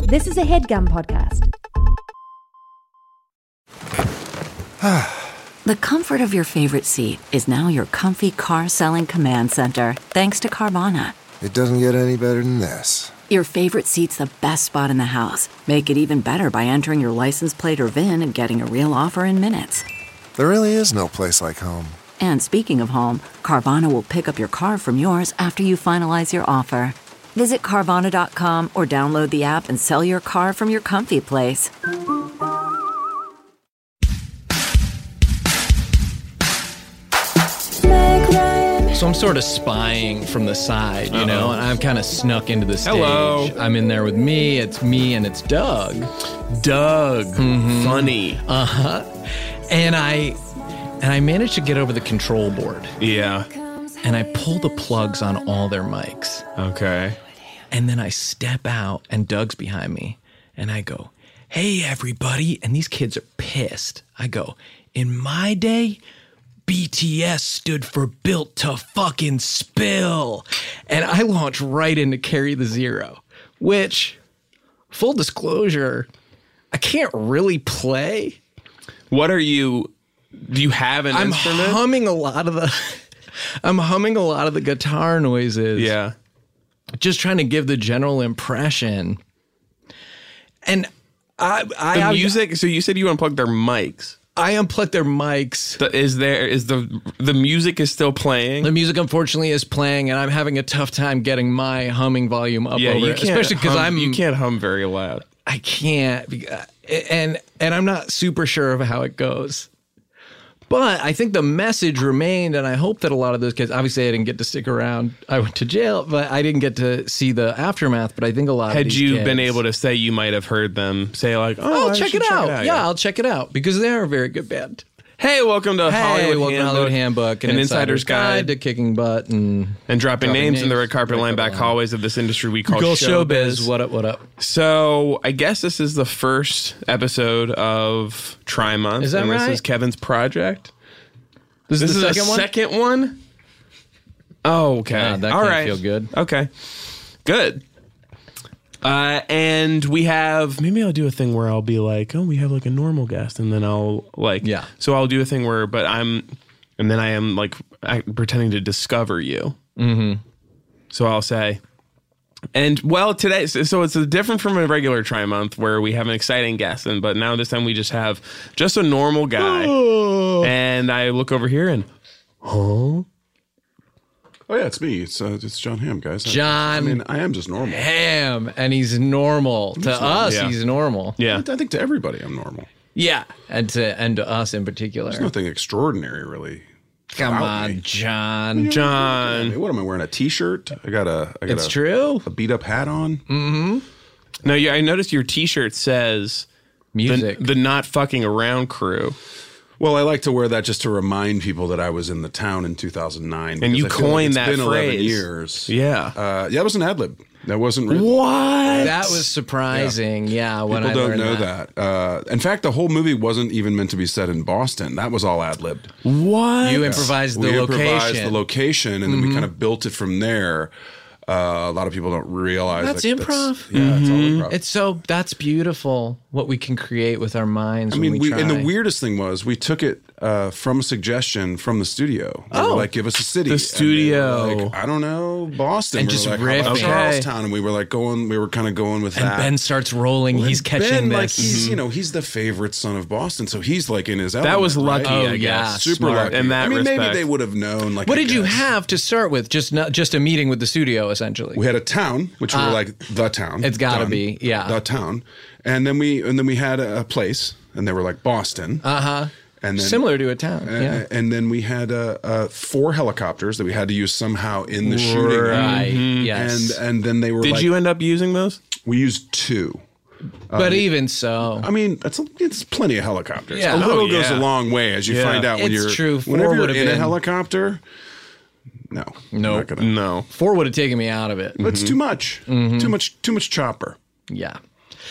This is a HeadGum podcast. The comfort of your favorite seat is now your comfy car selling command center, thanks to Carvana. It doesn't get any better than this. Your favorite seat's the best spot in the house. Make it even better by entering your license plate or VIN and getting a real offer in minutes. There really is no place like home. And speaking of home, Carvana will pick up your car from yours after you finalize your offer. Visit Carvana.com or download the app and sell your car from your comfy place. So I'm sort of spying from the side, you know, and I'm kind of snuck into the stage. Hello. I'm in there with me. It's me and it's Doug. Funny. And I managed to get over the control board. Yeah. And I pull the plugs on all their mics. Okay. And then I step out and Doug's behind me. And I go, "Hey, everybody." And these kids are pissed. I go, "In my day, BTS stood for built to fucking spill." And I launch right into Carry the Zero, which, full disclosure, I can't really play. What are you? Do you have an instrument? I'm humming a lot of the guitar noises. Yeah. Just trying to give the general impression. And The music. So you said you unplugged their mics. I unplugged their mics. The music is still playing? The music, unfortunately, is playing, and I'm having a tough time getting my humming volume up Yeah, over you it. can't Especially because you can't hum very loud. I can't, and I'm not super sure of how it goes. But I think the message remained, and I hope that a lot of those kids, obviously I didn't get to stick around. I went to jail, but I didn't get to see the aftermath. But I think a lot of these Had you kids, been able to say, you might have heard them say like, I'll I check should it out. yeah. I'll check it out because they're a very good band. Hey, welcome to Hollywood Handbook, an insider's guide to kicking butt and dropping names in the red carpet line back hallways of this industry we call showbiz. What up, what up? So I guess this is the first episode of Tri-Month. Is that and right? This is Kevin's project. This is the second one? Oh, okay. Yeah, that All can't right. feel good. Okay. Good. And we have, maybe I'll do a thing where I'll be like, oh, we have like a normal guest. And then I'll like, Yeah. So I'll do a thing where, and then I am like pretending to discover you. Mm-hmm. So I'll say, and well, today, so it's different from a regular Tri-Month where we have an exciting guest, but now this time we just have just a normal guy. And I look over here and, Oh yeah, it's me. It's John Hamm, guys. John I am just normal. Ham, and he's normal. To us, Yeah. he's normal. yeah. I think to everybody, I'm normal. Yeah, and to us in particular. There's nothing extraordinary, really. Come about on, me. John. John. What am I wearing? A T-shirt? I got It's true. a beat-up hat on. No, I noticed your T-shirt says Music. the Not Fucking Around crew. Well, I like to wear that just to remind people that I was in the town in 2009. And you because I feel coined it's that been 11 phrase. years. Yeah. Yeah, it was an ad-lib. That wasn't written. What? That was surprising. Yeah, when People I don't learned know that. In fact, the whole movie wasn't even meant to be set in Boston. That was all ad-libbed. What? You improvised We the improvised location. the location, and then we kind of built it from there. A lot of people don't realize That's like, improv. Yeah, it's all improv. That's beautiful what we can create with our minds. I mean, when we try. and the weirdest thing was we took it from a suggestion from the studio. They were like, give us a city. The And studio. they were like, I don't know, Boston. And We were just like, how about riffing. Charlestown, and we were like we were kind of going with and that. Ben starts rolling. He's catching Ben, this. like he's the favorite son of Boston, so he's like in his element. That was lucky, right? Oh, I yeah. guess. Super smart. lucky. In that I mean, maybe respect. they would have known. Like, What I did you guess. have to start with? Just a meeting with the studio, essentially. We had a town, which we were like the town. It's gotta Done. be, yeah. the town, and then we had a place, and they were like Boston. And then, Similar to a town. Yeah. And then we had 4 helicopters that we had to use somehow in the shooting. Right. Yes. And then they were. Did like, you end up using those? We used 2. but even so, I mean, it's plenty of helicopters. Yeah. A little Oh, goes yeah. a long way, as you Yeah. find out when It's you're. true. 4 Whenever you're would've in a been- helicopter. No. No. Not gonna, No. 4 would have taken me out of it. It's too much. Too much chopper. Yeah.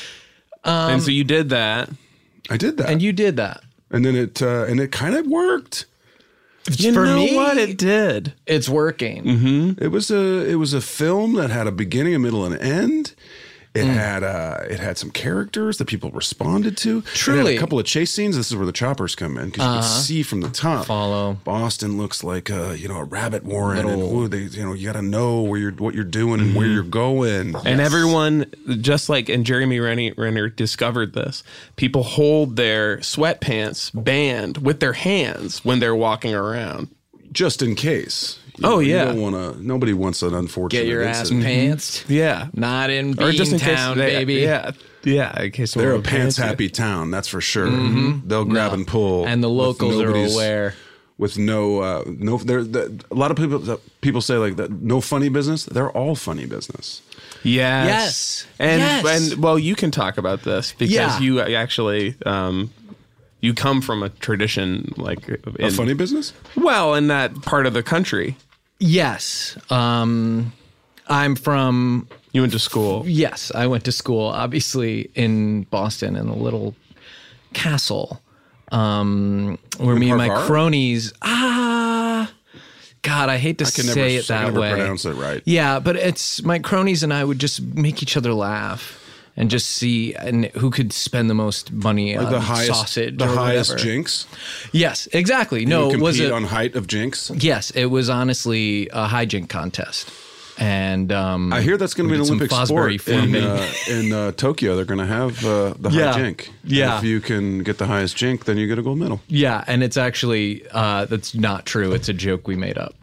And so you did that. I did that. And you did that. And then it kind of worked. You For know me, what? It did. It's working. It was a film that had a beginning, a middle, and an end. It had some characters that people responded to. It Truly. had a couple of chase scenes. This is where the choppers come in because you can see from the top. Follow. Boston looks like a rabbit warren, and you got to know what you're doing and where you're going. And everyone, just like, and Jeremy Renner discovered this, people hold their sweatpants band with their hands when they're walking around. Just in case. You don't want to. Nobody wants an unfortunate. Get your ass pantsed. Yeah, not in or just in Beantown, case baby. Yeah. In case they're a pants happy town. That's for sure. They'll grab and pull, and the locals are aware. With no. A lot of people say like that. No funny business. They're all funny business. Yes. And well, you can talk about this because you actually. You come from a tradition like A funny business? Well, in that part of the country. Yes. I'm from... You went to school. Yes, I went to school, obviously, in Boston, in a little castle where me and my cronies... God, I hate to say it that way. I can never pronounce it right. Yeah, but it's my cronies and I would just make each other laugh. And just see who could spend the most money on sausage. The or highest whatever. jinx? Yes, exactly. No, was it on height of jinx? Yes, it was honestly a high jink contest. And I hear that's going to be an Olympic sport in Tokyo. They're going to have the high jink. Yeah. And if you can get the highest jink, then you get a gold medal. Yeah, and it's actually that's not true. It's a joke we made up.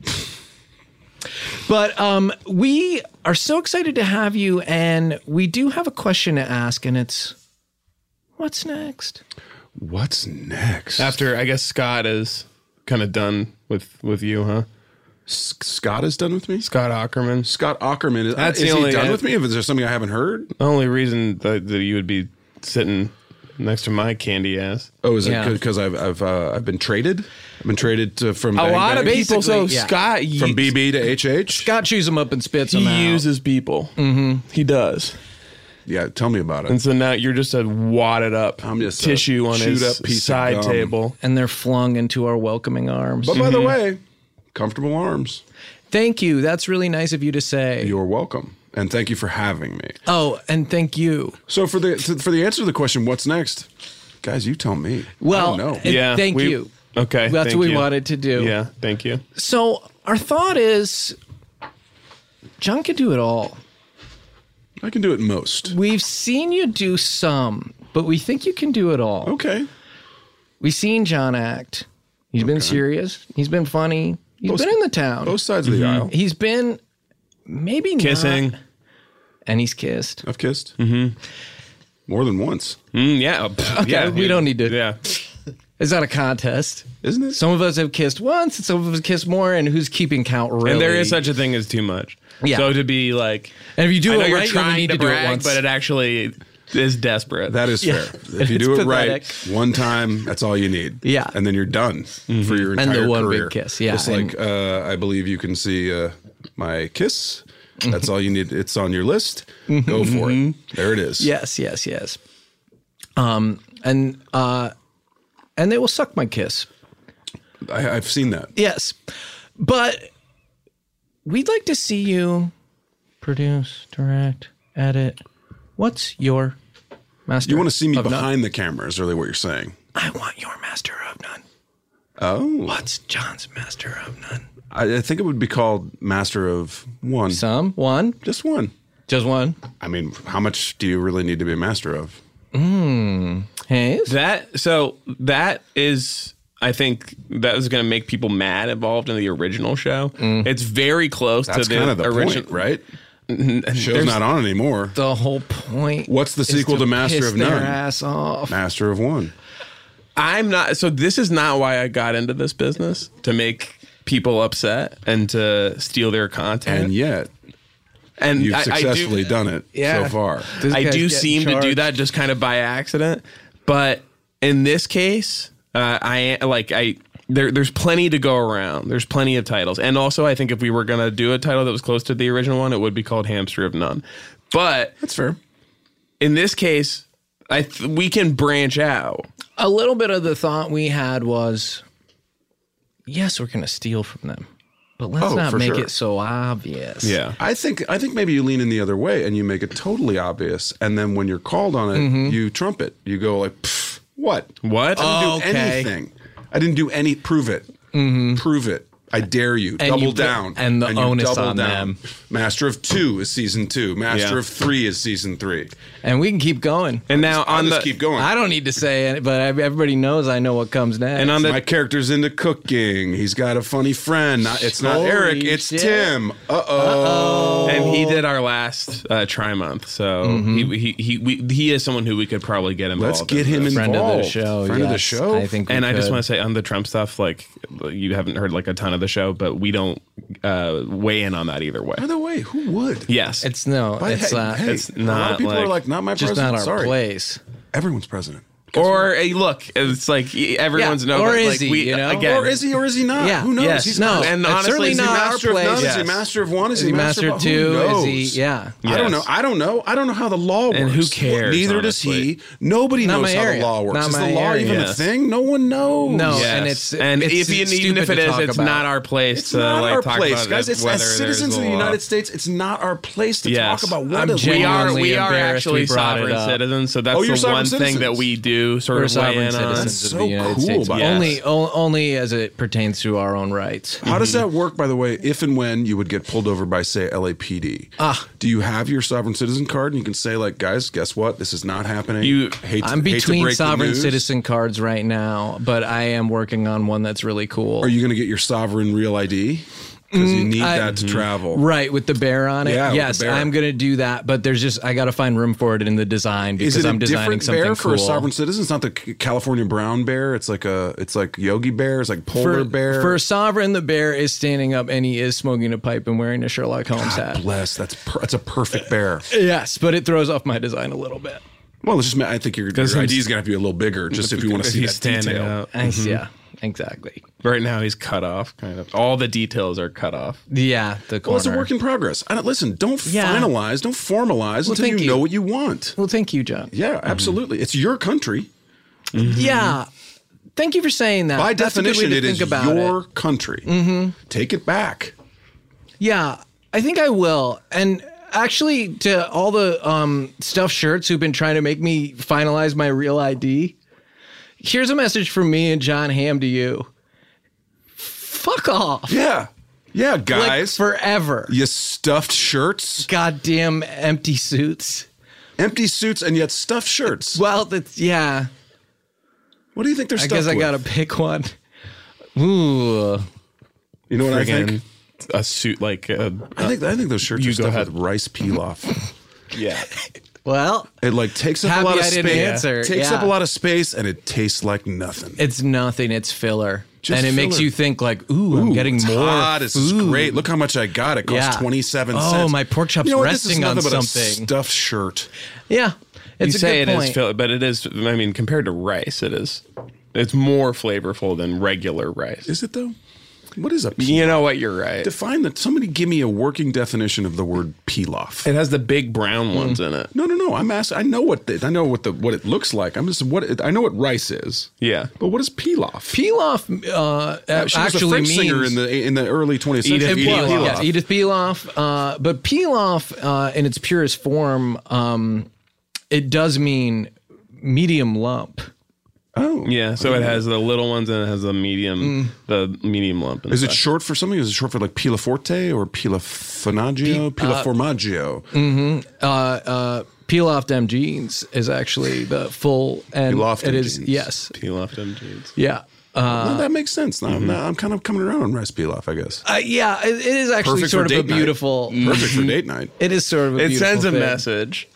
But we are so excited to have you, and we do have a question to ask, and it's, what's next? What's next? After, I guess, Scott is kind of done with you, huh? Scott is done with me? Scott Aukerman. Scott Aukerman. Is the he only done with me? Is there something I haven't heard? The only reason that you would be sitting next to my candy ass. Oh, is it because I've been traded? I've been traded from a lot of people. So yeah. Scott from BB to HH. Scott chews them up and spits them out. He uses people. Mm-hmm. He does. Yeah, tell me about it. And so now you're just a wadded up I'm just tissue on his up piece side of gum. table, and they're flung into our welcoming arms. But by the way, comfortable arms. Thank you. That's really nice of you to say. You're welcome, and thank you for having me. Oh, and thank you. So for the answer to the question, what's next, guys? You tell me. Well, I don't know. thank you. Okay, that's what we wanted to do. Yeah, thank you. So our thought is, John can do it all. I can do it most. We've seen you do some, but we think you can do it all. Okay. We've seen John act. He's been serious. He's been funny. He's been in the town. Both sides of the aisle. He's been maybe Kissing. not. And he's kissed. I've kissed. Mm-hmm. More than once. Yeah. Okay, yeah. we don't need to. Yeah. It's not a contest. Isn't it? Some of us have kissed once, and some of us have kissed more, and who's keeping count, really? And there is such a thing as too much. Yeah. So to be like, and if you do I know it you're right, you only trying need to to do it brag, once. but it actually is desperate. That is fair. If you It's do it pathetic. right one time, that's all you need. Yeah. And then you're done for your And entire the one career. big kiss, yeah. Just like I believe you can see my kiss. That's all you need. It's on your list. Go for it. There it is. Yes. And they will suck my kiss. I've seen that. Yes. But we'd like to see you produce, direct, edit. What's your master? You want to see me of none? behind the camera is really what you're saying. I want your master of none. Oh. What's John's master of none? I think it would be called Master of One. Some? One? Just one. Just one? I mean, how much do you really need to be a master of? Hayes? That is, I think that was going to make people mad involved in the original show. It's very close That's to the kind of the original, point, right? Show's not on anymore. The whole point. What's the is sequel to Master piss of None? Their ass off. Master of One. I'm not. So this is not why I got into this business, to make people upset and to steal their content. And yet, and you've I successfully done it so far. I do seem to do that just kind of by accident, but in this case, there's plenty to go around. There's plenty of titles, and also I think if we were gonna do a title that was close to the original one, it would be called Hamster of None. But That's fair. in this case, we can branch out. A little bit of the thought we had was, yes, we're going to steal from them. but let's Oh, not for make sure. it so obvious. Yeah. I think maybe you lean in the other way and you make it totally obvious, and then when you're called on it, you trump it. You go like, "Pfft, what? What? I didn't do Okay. anything. I didn't do any. Prove it. Prove it. I dare you. And Double you put- down. and the you onus double on them. Master of 2 is season 2. Master Yeah. of 3 is season 3. And we can keep going. And now I'll on just the keep going. I don't need to say it, but everybody knows I know what comes next. and on the My character's into cooking. He's got a funny friend. It's not Holy Eric. It's shit. Tim. Uh-oh. and he did our last tri-month, so he is someone who we could probably get involved. Let's get in him this. friend involved. of the show. Friend of the yes, show. I think. And I just could. want to say on the Trump stuff, like you haven't heard like a ton of the show, but we don't weigh in on that either way. By the way, who would? Yes, It's no. But It's hey, not. hey, it's a lot not of people are like- like, not my just president. not our Sorry. place. Everyone's president. or hey, look, it's like everyone's Yeah, knows. or that, is like, he, we, you know? again, Or is he not? Yeah. Who knows? Yes. He's No. not. And It's honestly, certainly is he not our Master of place. none? Is he Yes. master of one? Is Is he master of of who 2? knows? Is he? Yeah. I don't know. Yes. I don't know. I don't know how the law works. And who cares, Neither honestly? does he. Nobody Not knows my how area. the law works. Not Is the my law area. even a Yes. thing? No one knows. No. Yes. And it's even if stupid it to is, talk it's about. not our place It's to not like our talk place, about guys. it, It's whether as there's citizens a of the law. United States. It's not our place to Yes. talk about what I'm is genuinely We are embarrassed actually we brought it sovereign up. citizens, so that's Oh, you're the one sovereign thing that citizens. we do sort We're of weigh sovereign in on. citizens That's of so the United cool States. about Yes. Only as it pertains to our own rights. How does that work, by the way, if and when you would get pulled over by, say, LAPD? Do you have your sovereign citizen card and you can say, like, guys, guess what? This is not happening. I'm between sovereign citizen cards right now, but I am working on one that's really cool. Are you going to get your sovereign real ID? Because you need that to travel. Right, with the bear on it? Yeah, with the yes, bear. I'm going to do that, but I got to find room for it in the design because Is it I'm a designing different something bear cool. for a sovereign citizen? It's not the California brown bear. It's like Yogi Bear. It's like polar bear. For a sovereign, the bear is standing up and he is smoking a pipe and wearing a Sherlock Holmes hat. Bless. That's a perfect bear. Yes, but it throws off my design a little bit. Well, it's just I think your ID is going to have to be a little bigger, just if you want to see he's that standing detail. out. Yeah, exactly. Right now, he's cut off. Kind of all the details are cut off. Yeah, the corner. Well, it's a work in progress. Listen, don't finalize, don't formalize until thank you you. know what you want. Well, thank you, John. Yeah, absolutely. It's your country. Yeah. Thank you for saying that. By That's a good way definition, to it think is about your it. country. Take it back. Yeah, I think I will. And actually, to all the stuffed shirts who've been trying to make me finalize my real ID, here's a message from me and John Hamm to you. Fuck off. Yeah. Yeah, Like guys. forever. You stuffed shirts, Goddamn empty suits. empty suits, and yet stuffed shirts. Well, that's, yeah. What do you think they're I stuffed guess I with? got to pick one. Ooh. You know what I think? Friggin' a suit like I think those shirts You are go stuffed ahead. with rice pilaf. yeah. Well, It like takes up Happy a lot of I didn't space. answer. Takes Yeah. up a lot of space, and it tastes like nothing. it's nothing. It's filler. Just and it makes filler. you think like, ooh, I'm getting it's more hot. This is food. great. Look how much I got. It costs Yeah. 27 Oh, cents. my pork chop's you know what? This is resting on nothing but something. a stuffed shirt. Yeah. It's You a say good it point. is, but it is. I mean, compared to rice, it is. It's more flavorful than regular rice. Is it though? What is a pilaf? You know what? You're right. Define that. Somebody give me a working definition of the word pilaf. It has the big brown ones in it. No. I'm asking. I know what it looks like. I'm just I know what rice is. Yeah. But what is pilaf? Pilaf She was a actually French means singer in the early 20th century. Edith Pilaf. Pilaf. Yeah, Edith Pilaf. But pilaf, in its purest form, it does mean medium lump. Oh, Yeah. So it has the little ones and it has the medium lump. Is it inside. short for something? Is it short for like pilaforte or pilafonaggio? Pilaformaggio. Pilaf dem jeans is actually the full, and Pilaf it dem is jeans. yes, Peel off them jeans. yeah. No, that makes sense. Now, I'm kind of coming around on rice pilaf, I guess. Yeah, it is actually Perfect sort for of a date night. beautiful. Perfect for date night. It is sort of a It beautiful sends a thing. message.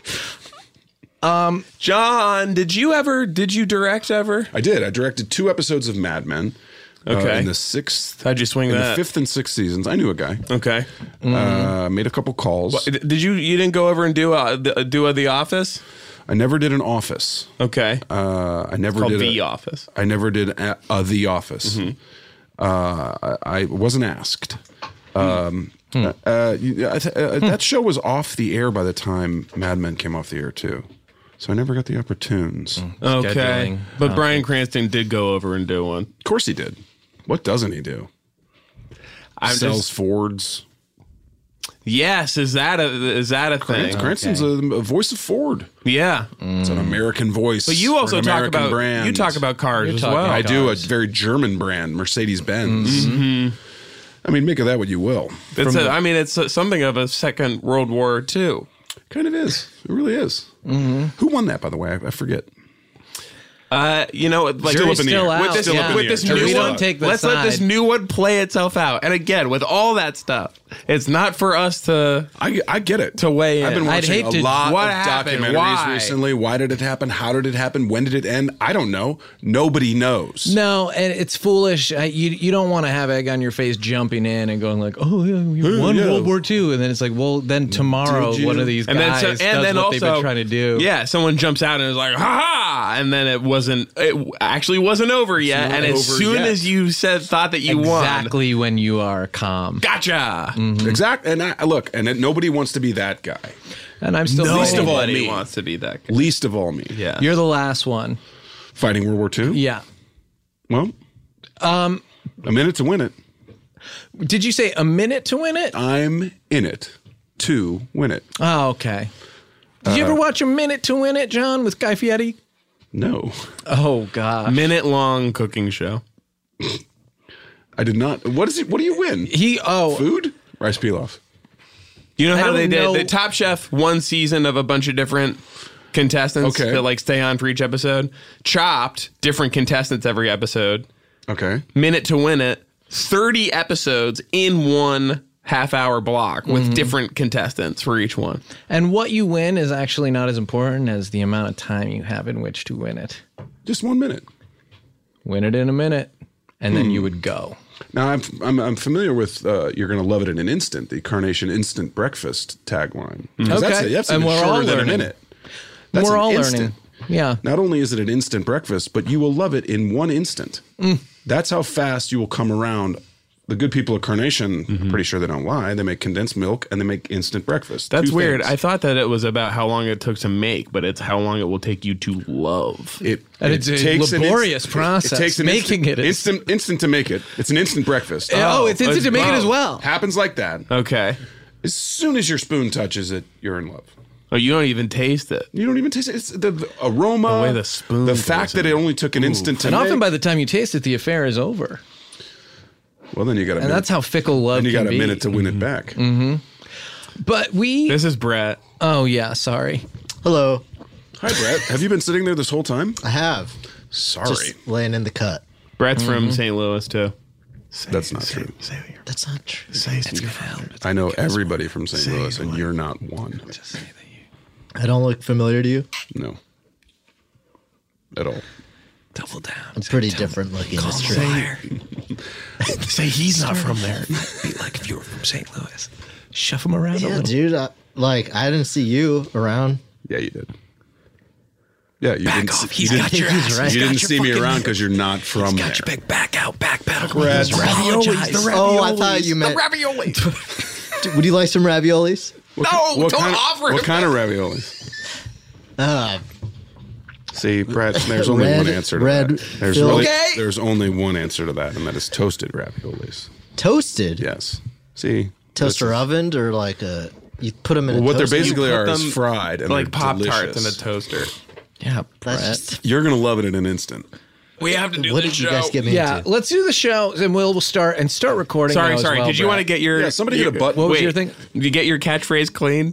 John, did you direct ever? I did. I directed 2 episodes of Mad Men. Okay. In the 6th. How'd you swing in that? the 5th and 6th seasons. I knew a guy. Okay. Made a couple calls. Did you didn't go over and do The Office? I never did an office. Okay. I never Called did The Office. I never did The Office. I wasn't asked. That show was off the air by the time Mad Men came off the air too, so I never got the opportunes. Okay. Scheduling. But Bryan Cranston did go over and do one. Of course he did. What doesn't he do? Sells Fords. Yes, is that a thing? Cranston's a voice of Ford. Yeah, It's an American voice. but you also for an talk American about brand. you talk about cars as talking well. I do a very German brand, Mercedes-Benz. I mean, make of that what you will. It's something of a Second World War II. Kind of is. It really is. Who won that, by the way? I forget. Like Still up in the still air. out. with this, Yeah. with this Jury's new out. one, Take the let's let this side. new one play itself out. And again, with all that stuff, it's not for us to I get it. to weigh in. I've been I'd watching hate a to- lot What of happened? documentaries Why? recently. Why did it happen? How did it happen? When did it end? I don't know. Nobody knows. No, and it's foolish. You don't want to have egg on your face jumping in and going like, oh, yeah, you won yeah. World War II. And then it's like, well, then tomorrow Did you? one of these and guys then, does what also, they've been trying to do. Yeah, someone jumps out and is like, "Ha ha!" And then it actually wasn't over yet. not And as over soon yet. as you thought that you won, Exactly when you are calm. gotcha. Exactly. And nobody wants to be that guy. And I'm still Least of all Nobody me. wants to be that guy. Least of all me. Yeah, You're the last one. Fighting World War II? Yeah. Well, a minute to win it. Did you say a minute to win it? I'm in it to win it. Oh, okay. Did you ever watch A Minute to Win It, John, with Guy Fieri? No, Oh, God. minute-long cooking show. I did not. What is it? What do you win? Food? Rice pilaf. You know how don't they did know- the Top Chef, one season of a bunch of different contestants Okay. that like stay on for each episode. Chopped, different contestants every episode. Okay. Minute to Win It, 30 episodes in one half-hour block with different contestants for each one. And what you win is actually not as important as the amount of time you have in which to win it. Just 1 minute. Win it in a minute, and then you would go. Now I'm familiar with you're going to love it in an instant. The Carnation Instant Breakfast tagline. 'Cause Okay. That's And even we're all shorter than a learning. minute. That's We're an all instant. learning. Yeah. Not only is it an instant breakfast, but you will love it in 1 instant. That's how fast you will come around. The good people of Carnation, I'm pretty sure they don't lie. They make condensed milk and they make instant breakfast. That's Two weird. things. I thought that it was about how long it took to make, but it's how long it will take you to love. And it's a laborious process, It takes an making it is- instant to make it. It's an instant breakfast. Oh, it's instant to make it as both. well. Happens like that. Okay. As soon as your spoon touches it, you're in love. Oh, you don't even taste it. You don't even taste it. It's the aroma, The way the spoon the fact goes that it only took an instant to And make. often by the time you taste it, the affair is over. Well, then you got a And minute. that's how fickle love Then you can got a be. minute to win it back. But we... This is Brett. Oh, yeah, sorry. Hello. Hi, Brett. Have you been sitting there this whole time? I have. Sorry, Just laying in the cut. Brett's from St. Louis, too. that's not true. That's not true. I know everybody from St. Louis, and you're not one. I don't look familiar to you. No, at all. Double down. I'm pretty different looking. It's true. Say he's not from there. Be like if you were from St. Louis. Shove him around a Yeah, little. dude. I didn't see you around. Yeah, you did. Yeah, you Back didn't. off. You He's didn't, got your he's ass. right. He's you got didn't your see me fucking- around because you're not from there. Got your big back out, backpedal. Brad. He's raviolis. The Oh, I thought you meant. Would you like some raviolis? No, What don't kind, offer what him kind of raviolis? See, Brett, there's only Red- one answer to red that. There's, filled- really, Okay. there's only one answer to that, and that is toasted raviolis. Toasted. Yes. See? Toaster ovened or like a. You put them in. Well, a what they're toaster? basically put are is them fried and like they're Pop-Tarts in a delicious. toaster. Yeah, That's Brett. just. You're going to love it in an instant. We have to do What the did you show. guys get me Yeah, into? let's do the show, and we'll start recording. Sorry. now as well, Did you want to Brett. get your... Yeah, somebody hit a button. What was Wait, your thing? Did you get your catchphrase clean?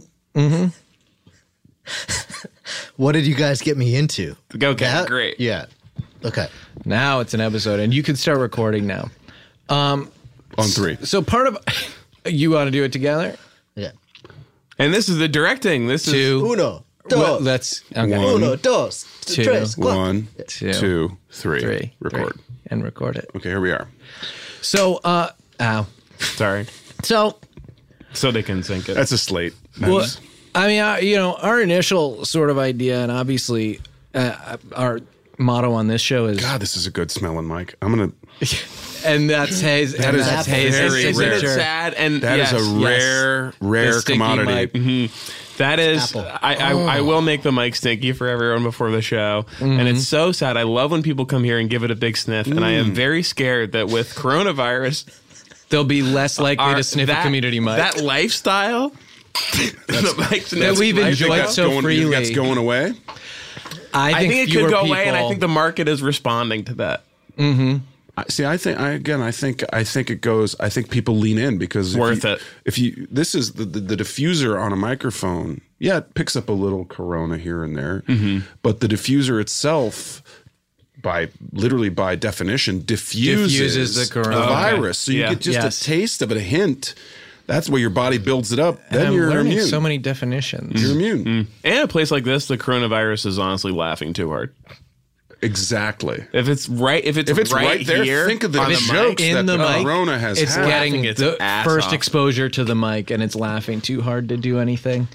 What did you guys get me into? Okay, That? great. Yeah. Okay. Now it's an episode, and you can start recording now. On 3. So part of you want to do it together. Yeah. And this is the directing. This is... Uno. Dos. Well, let's okay. One. Uno. Dos. Two. Tres. Cuatro. 1, Two, 2, 3. three, Record. and record it. Okay, here we are. So, ow. Sorry. So, So they can sync it. That's a slate. well, That's- I mean, our initial sort of idea, and obviously our motto on this show is, God, this is a good smelling mic. I'm going to. and that's Hayes. That and is that's very Hayes' rare. Isn't it signature. sad? And That is yes, a yes. rare The sticky commodity. mic. That is, Apple. I will make the mic stinky for everyone before the show. And it's so sad. I love when people come here and give it a big sniff. And I am very scared that with coronavirus, they'll be less likely to sniff a community mic. That lifestyle that we've enjoyed so freely. That's going away. I think it could go people, away, and I think the market is responding to that. I think it goes. I think people lean in because this is the diffuser on a microphone. Yeah, it picks up a little corona here and there, but the diffuser itself, by definition, diffuses the corona virus. So you get just a taste of it, a hint. That's where your body builds it up. Then you're immune. So many definitions. You're immune. And a place like this, the coronavirus is honestly laughing too hard. Exactly. If it's right there, here, think of the jokes that the corona has it's had. getting the first off. exposure to the mic, and it's laughing too hard to do anything.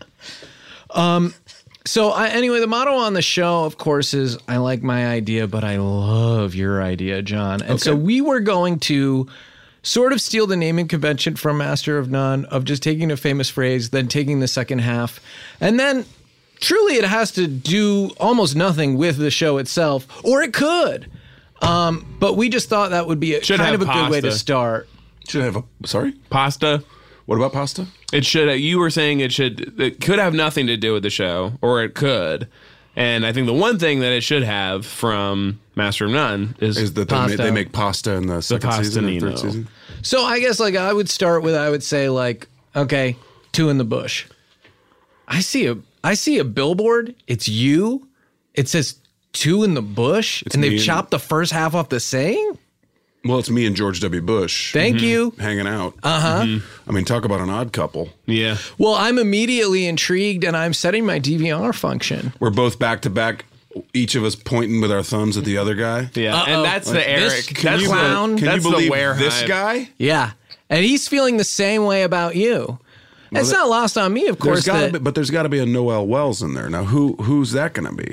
So anyway, the motto on the show, of course, is I like my idea, but I love your idea, John. And so we were going to sort of steal the naming convention from Master of None of just taking a famous phrase, then taking the second half, and then truly it has to do almost nothing with the show itself, or it could. But we just thought that would be a good way to start. Should have pasta. What about pasta? It should. You were saying it could have nothing to do with the show, or it could. And I think the one thing that it should have from Master of None is that they make pasta in the second season or third season. So I guess I would say okay, Two in the Bush. I see a billboard. It's you. It says Two in the Bush, and they've chopped the first half off the saying. Well, it's me and George W. Bush. Thank you. Hanging out. I mean, talk about an odd couple. Yeah. Well, I'm immediately intrigued, and I'm setting my DVR function. We're both back to back, each of us pointing with our thumbs at the other guy. Yeah, and that's the Eric. That's clown. Can you believe the this guy? Yeah, and he's feeling the same way about you. Well, it's not lost on me, of course. But there's got to be a Noel Wells in there. Now, who's that going to be?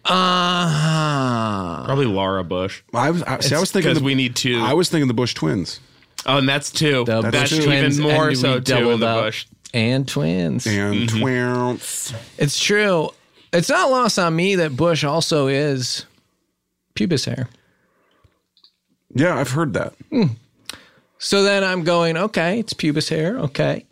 Probably Laura Bush. I was thinking because we need two. I was thinking the Bush twins. Oh, and that's two. That's twins, even more and so two in the Bush. And twins. And twins. It's true. It's not lost on me that Bush also is pubis hair. Yeah, I've heard that. So then I'm going, okay, it's pubis hair. Okay.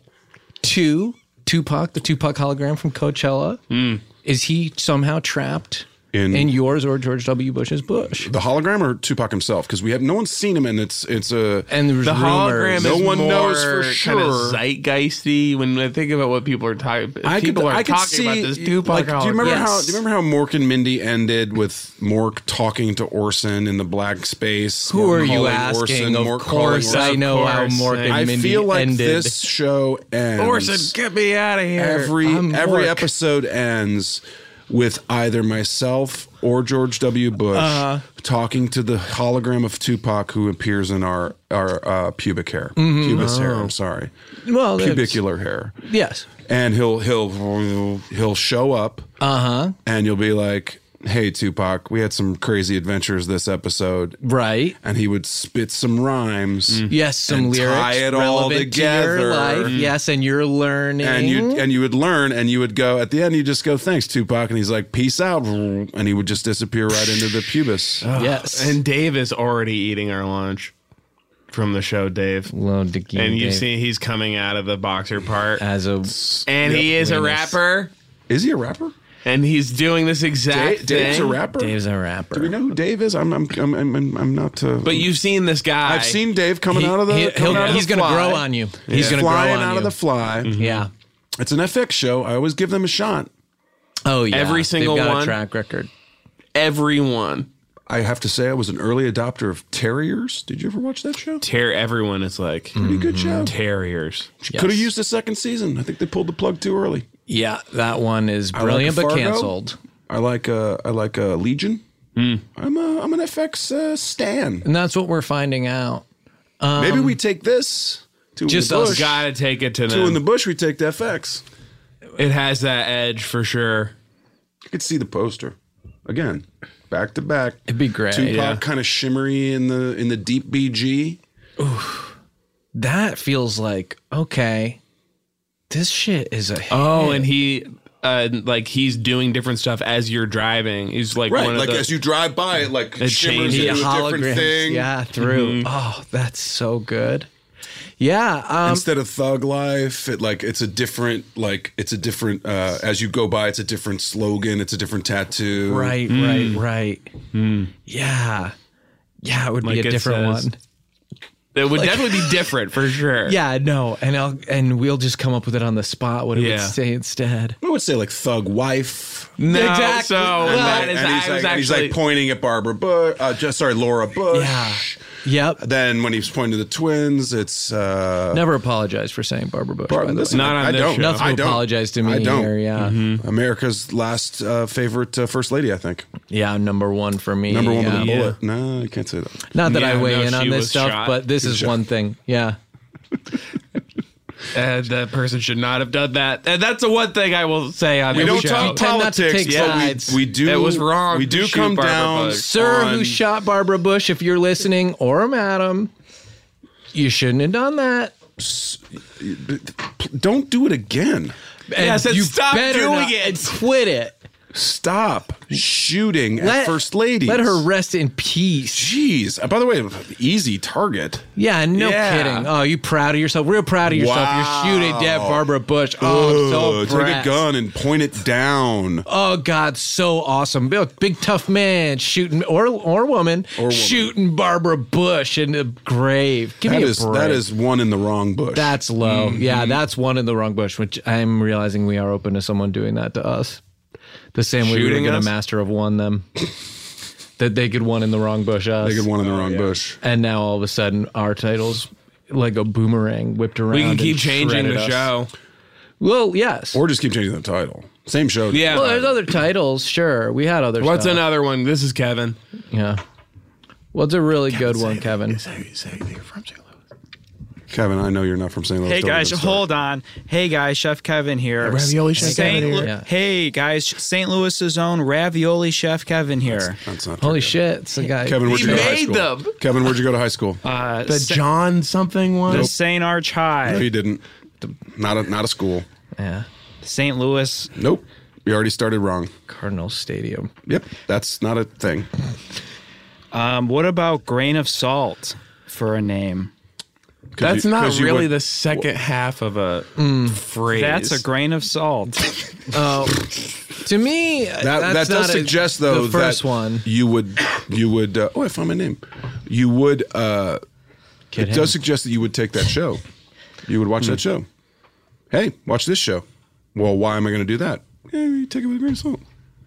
Tupac, the Tupac hologram from Coachella. Is he somehow trapped in yours or George W. Bush's bush? The hologram or Tupac himself? Because no one's seen him, and it's a and there's the hologram. No is one more knows for sure. Kind of zeitgeisty when I think about what people are talking. I could talking see, about this Tupac. Do you remember how Mork and Mindy ended with Mork talking to Orson in the black space? Who are you asking? Of course, I know how Mork and Mindy ended. I feel like this show ends. Orson, get me out of here! Every episode ends with either myself or George W. Bush talking to the hologram of Tupac who appears in our pubic hair. Pubis hair, I'm sorry. Well, pubicular hair. Yes. And he'll show up and you'll be like, hey, Tupac, we had some crazy adventures this episode. Right. And he would spit some rhymes. Yes, some lyrics. Tie it all together. To your life. Yes, and you're learning. And you would learn, and you would go, at the end, you just go, thanks, Tupac. And he's like, peace out. And he would just disappear right into the pubis. Yes. And Dave is already eating our lunch from the show, Dave. And you see he's coming out of the boxer part. He is a rapper. Is he a rapper? And he's doing this exact thing. Dave's a rapper. Dave's a rapper. Do we know who Dave is? I'm not. But you've seen this guy. I've seen Dave coming out of the. He's going to grow on you. He's going to grow flying on out you. of the fly. Yeah. It's an FX show. I always give them a shot. Oh yeah. Every single They've got one. A track record. Everyone. I have to say, I was an early adopter of Terriers. Did you ever watch that show? Everyone is like pretty good show. Terriers. Could have used a second season. I think they pulled the plug too early. Yeah, that one is brilliant, but canceled. I like a Legion. I'm an FX stan, and that's what we're finding out. Maybe we take this to just in the bush. Gotta take it to them. Two in the bush. We take the FX. It has that edge for sure. You could see the poster again, back to back. It'd be great. Tupac kind of shimmery in the deep BG. Oof. That feels like okay. This shit is a hit. And he. He's doing different stuff as you're driving. He's like right, one of as you drive by it, like shimmers into a different thing. Yeah, through. Oh, that's so good. Yeah. Instead of Thug Life, it's a different as you go by, it's a different slogan, it's a different tattoo. Right. Yeah. Yeah, it would be a different one. It would definitely be different for sure. Yeah, no, and we'll just come up with it on the spot. What it would say instead? I would say like Thug Wife. No, exactly. He's like pointing at Laura Bush. Yeah. Yep. Then when he's pointing to the twins, it's never apologize for saying Barbara Bush. By the way. Not on this show. Nothing to apologize to me. I don't. Here, yeah. Mm-hmm. America's last favorite first lady, I think. Yeah, number one for me. Number one with a bullet. No, I can't say that. Not that I weigh in on this stuff, but this is one thing. Yeah. And that person should not have done that. And that's the one thing I will say on we the don't show. talk politics. We do. It was wrong. We do come down, sir, who shot Barbara Bush. If you're listening, or madam, you shouldn't have done that. Don't do it again. And you stop doing it. And quit it. Stop shooting at first ladies. Let her rest in peace. Jeez. By the way, easy target. Yeah, no kidding. Oh, you proud of yourself? Real proud of yourself. Wow. You're shooting dead Barbara Bush. Oh, I'm so take a gun and point it down. Oh, God, so awesome. Big tough man shooting, or woman, shooting Barbara Bush in the grave. Give me a break. That is one in the wrong bush. That's low. Mm-hmm. Yeah, that's one in the wrong bush, which I'm realizing we are open to someone doing that to us. The same way we were going to Master of One them. That they could one in the wrong bush us. They could one in the wrong bush. And now all of a sudden our titles like a boomerang whipped around. We can keep changing the show. Well, yes. Or just keep changing the title. Same show. Yeah. Well, there's other titles, sure. We had other What's stuff. another one? This is Kevin. Yeah. What's a really good one, Kevin? Say you're from St. Louis. Kevin, I know you're not from St. Louis. Hey guys, hold on. Hey guys, Chef Kevin here. Ravioli Chef Kevin here. Yeah. Hey guys, St. Louis's own Ravioli Chef Kevin here. That's not Holy true. shit, it's the guy. Kevin, where'd you go to high made school? them. Kevin, where'd you go to high school? The John something one? The St. Arch High. No, you didn't. Not a school. Yeah. St. Louis. Nope. You already started wrong. Cardinal Stadium. Yep. That's not a thing. What about Grain of Salt for a name? That's not really the second half of a phrase. That's a grain of salt. To me, that does suggest though the first that one. you would I found my name. You would it does suggest that you would take that show. You would watch that show. Hey, watch this show. Well, why am I going to do that? Yeah, you take it with a grain of salt.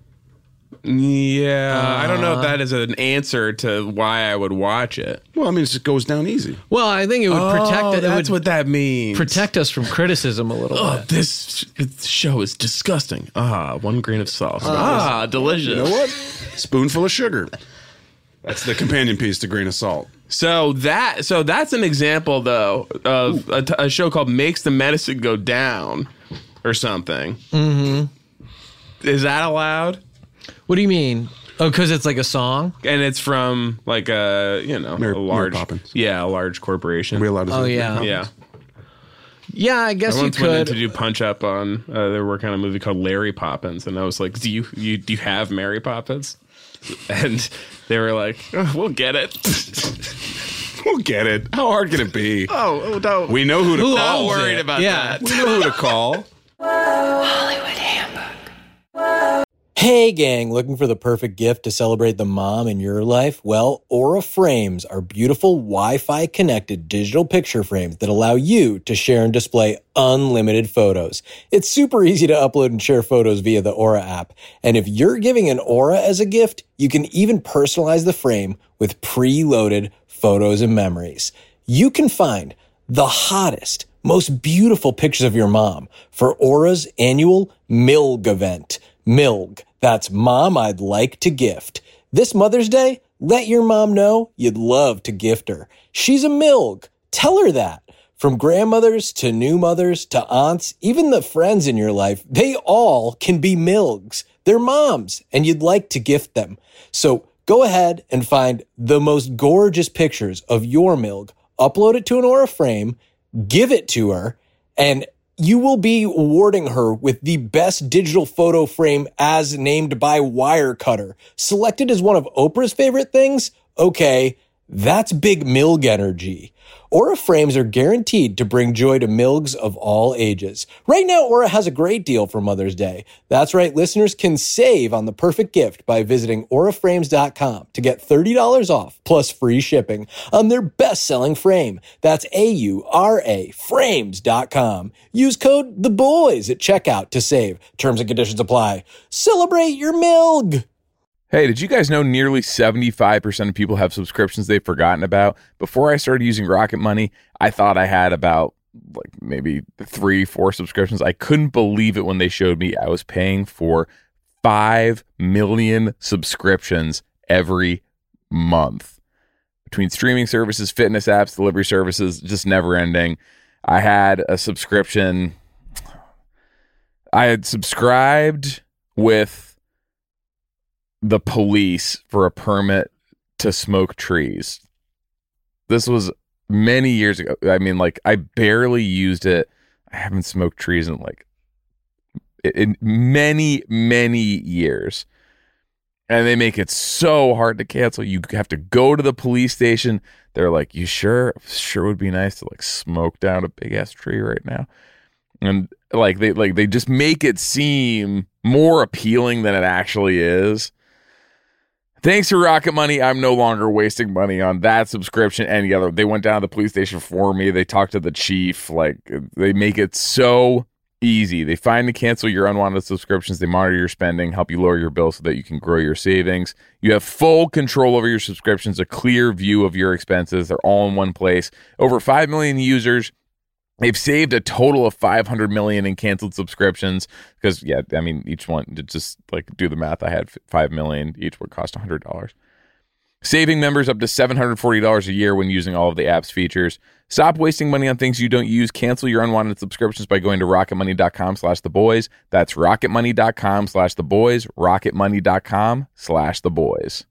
Yeah, I don't know if that is an answer to why I would watch it. Well, I mean, it just goes down easy. Well, I think it would protect. That's what that means. Protect us from criticism a little bit. This show is disgusting. One grain of salt. Delicious. You know what? Spoonful of sugar. That's the companion piece to grain of salt. So that's an example though of a show called Makes the Medicine Go Down or something. Mm-hmm. Is that allowed? What do you mean? Oh, because it's like a song? And it's from like a large Poppins. a large corporation. Are we allowed to say yeah. Yeah. Yeah, I guess I you once went in could. to do Punch Up on they were working on a movie called Larry Poppins, and I was like, do you have Mary Poppins? And they were like, we'll get it. We'll get it. How hard can it be? Oh no. We know who to call. Not worried about Yeah. that. We know who to call. Hey gang, looking for the perfect gift to celebrate the mom in your life? Well, Aura Frames are beautiful Wi-Fi connected digital picture frames that allow you to share and display unlimited photos. It's super easy to upload and share photos via the Aura app. And if you're giving an Aura as a gift, you can even personalize the frame with preloaded photos and memories. You can find the hottest, most beautiful pictures of your mom for Aura's annual MILG event. MILG. That's Mom I'd Like to Gift. This Mother's Day, let your mom know you'd love to gift her. She's a MILG. Tell her that. From grandmothers to new mothers to aunts, even the friends in your life, they all can be MILGs. They're moms, and you'd like to gift them. So go ahead and find the most gorgeous pictures of your MILG, upload it to an Aura frame, give it to her, and you will be awarding her with the best digital photo frame as named by Wirecutter. Selected as one of Oprah's favorite things? Okay, That's big MILG energy. Aura frames are guaranteed to bring joy to MILGs of all ages. Right now, Aura has a great deal for Mother's Day. That's right, listeners can save on the perfect gift by visiting auraframes.com to get $30 off plus free shipping on their best-selling frame. That's AURA frames.com. Use code THEBOYS at checkout to save. Terms and conditions apply. Celebrate your MILG! Hey, did you guys know nearly 75% of people have subscriptions they've forgotten about? Before I started using Rocket Money, I thought I had about maybe 3-4 subscriptions. I couldn't believe it when they showed me I was paying for 5 million subscriptions every month. Between streaming services, fitness apps, delivery services, just never ending. I had a subscription. I had subscribed with the police for a permit to smoke trees. This was many years ago. I mean, I barely used it. I haven't smoked trees in many, many years. And they make it so hard to cancel. You have to go to the police station. They're like, you sure? Sure would be nice to smoke down a big ass tree right now. And they just make it seem more appealing than it actually is. Thanks to Rocket Money, I'm no longer wasting money on that subscription. Any other. They went down to the police station for me. They talked to the chief. They make it so easy. They find and cancel your unwanted subscriptions. They monitor your spending, help you lower your bill so that you can grow your savings. You have full control over your subscriptions, a clear view of your expenses. They're all in one place. Over 5 million users. They've saved a total of $500 million in canceled subscriptions because, each one, just do the math. I had 5 million. Each would cost $100. Saving members up to $740 a year when using all of the app's features. Stop wasting money on things you don't use. Cancel your unwanted subscriptions by going to rocketmoney.com/theboys. That's rocketmoney.com/theboys. rocketmoney.com/theboys.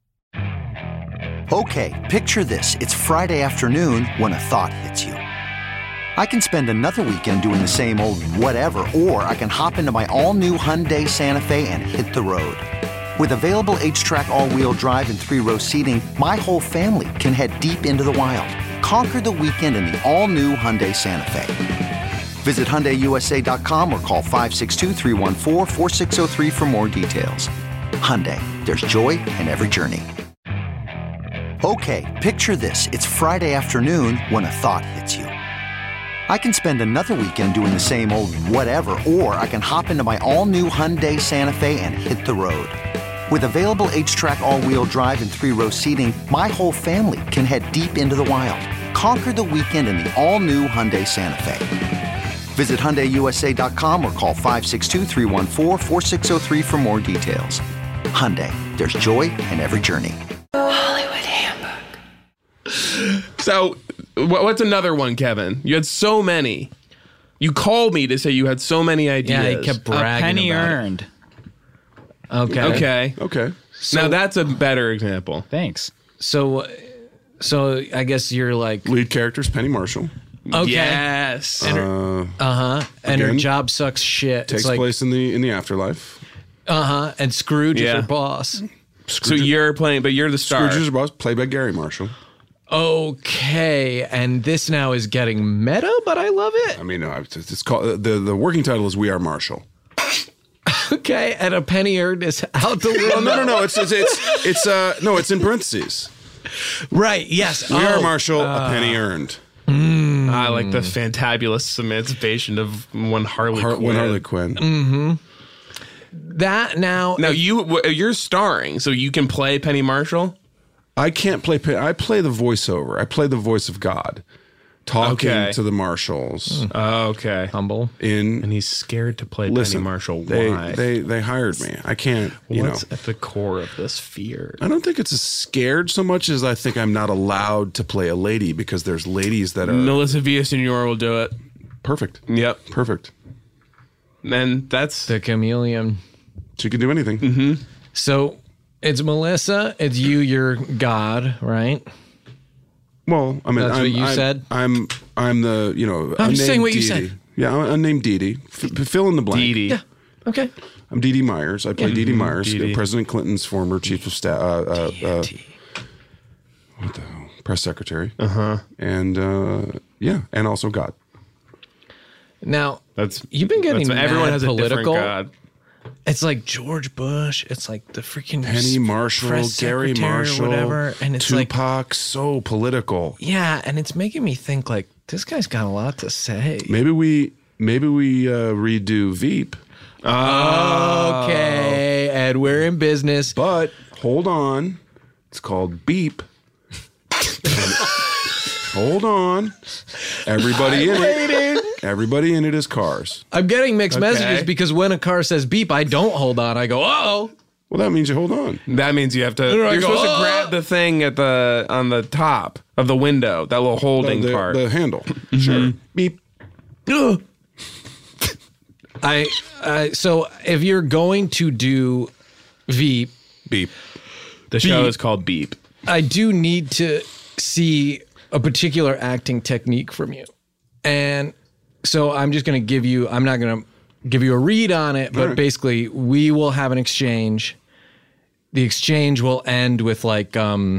Okay, picture this. It's Friday afternoon when a thought hits you. I can spend another weekend doing the same old whatever, or I can hop into my all-new Hyundai Santa Fe and hit the road. With available H-Track all-wheel drive and 3-row seating, my whole family can head deep into the wild. Conquer the weekend in the all-new Hyundai Santa Fe. Visit HyundaiUSA.com or call 562-314-4603 for more details. Hyundai, there's joy in every journey. Okay, picture this. It's Friday afternoon when a thought hits you. I can spend another weekend doing the same old whatever, or I can hop into my all-new Hyundai Santa Fe and hit the road. With available H-Track all-wheel drive and 3-row seating, my whole family can head deep into the wild. Conquer the weekend in the all-new Hyundai Santa Fe. Visit HyundaiUSA.com or call 562-314-4603 for more details. Hyundai, there's joy in every journey. Hollywood Handbook. So, what's another one, Kevin? You had so many. You called me to say you had so many ideas. Yeah, he kept bragging. A penny about earned. It. Okay. So, now that's a better example. Thanks. So I guess you're lead character's Penny Marshall. Okay. Yes. And her job sucks shit. Takes place in the afterlife. And Scrooge is her boss. So you're playing, but you're the star. Scrooge is her boss, played by Gary Marshall. Okay, and this now is getting meta, but I love it. I mean, it's called the working title is We Are Marshall. Okay, and a penny earned is out the window. No. It's in parentheses. Right. Yes. We Are Marshall. A penny earned. I like the fantabulous emancipation of one Harley Quinn. Mm-hmm. That now. Now you're starring, so you can play Penny Marshall. I can't play. I play the voiceover. I play the voice of God, talking to the marshals. Okay, humble. And he's scared to play Penny Marshall. Why? They hired me. I can't. What's at the core of this fear? I don't think it's scared so much as I think I'm not allowed to play a lady because there's ladies that are. Melissa Villaseñor will do it. Perfect. Yep. Perfect. And that's the chameleon. She can do anything. Mm-hmm. So. It's Melissa. It's you. You're God, right? Well, I mean, that's what you said. I'm the I'm just saying what you said. Yeah, I'm unnamed Dee Dee. Fill in the blank. Dee Dee. Yeah. Okay. I'm Dee Dee Myers. I play Dee Dee Myers, President Clinton's former chief of staff. What the hell? press secretary. Uh-huh. And and also God. Now, that's you've been getting everyone has political. a different God. It's like George Bush. It's like the freaking Penny Marshall, press Gary Marshall, whatever. And it's Tupac, so political. Yeah, and it's making me think like this guy's got a lot to say. Maybe we redo Veep. Okay, and we're in business. But hold on, it's called Beep. Hold on, everybody Everybody in it is cars. I'm getting mixed messages because when a car says beep, I don't hold on. I go, uh-oh. Well, that means you hold on. That means you have to. You're supposed to grab the thing on the top of the window, that little holding part, the handle. Sure. Beep. So if you're going to do Veep, Beep. The show is called Beep. I do need to see a particular acting technique from you, and so I'm just going to give you. I'm not going to give you a read on it, but basically, we will have an exchange. The exchange will end with like,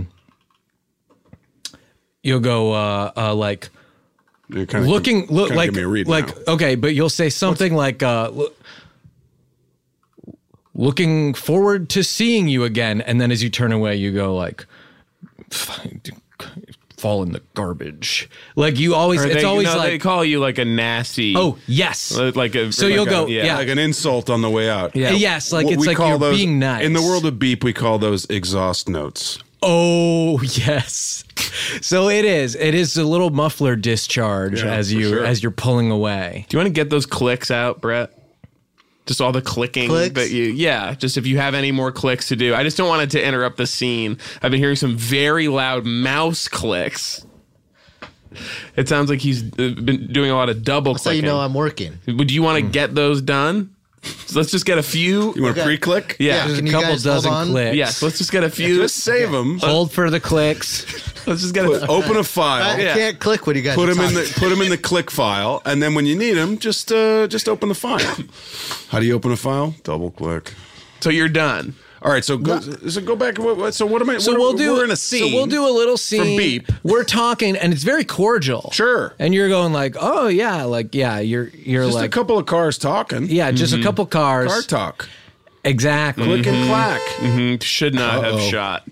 you'll go like. You're kind of give me a read now. Okay, but you'll say something like looking forward to seeing you again, and then as you turn away you go like fall in the garbage. Like you always always like they call you like a nasty. Oh, yes. Like a so you'll go like an insult on the way out. Yeah. Yes, like it's like you're those, being nice. In the world of Beep, we call those exhaust notes. Oh, yes. So it is a little muffler discharge as you're pulling away. Do you want to get those clicks out, Brett? Just all the clicking that just if you have any more clicks to do. I just don't want it to interrupt the scene. I've been hearing some very loud mouse clicks. It sounds like he's been doing a lot of double clicking. So you know I'm working. Would you want to get those done? So let's just get a few. You want to pre-click? Yeah. Just a couple dozen clicks. Yes, let's just get a few. Just save them. Hold for the clicks. Let's just get open a file. I can't click what you guys put are them in the click file, and then when you need them, just open the file. How do you open a file? Double click. So you're done. All right, so go back. So what am I? So we're in a scene. So we'll do a little scene from Beep. We're talking, and it's very cordial. Sure. And you're going like, oh yeah, like yeah, you're just like a couple of cars talking. Yeah, just a couple cars. Car talk. Exactly. Click and clack. Mm-hmm. Should not have shot.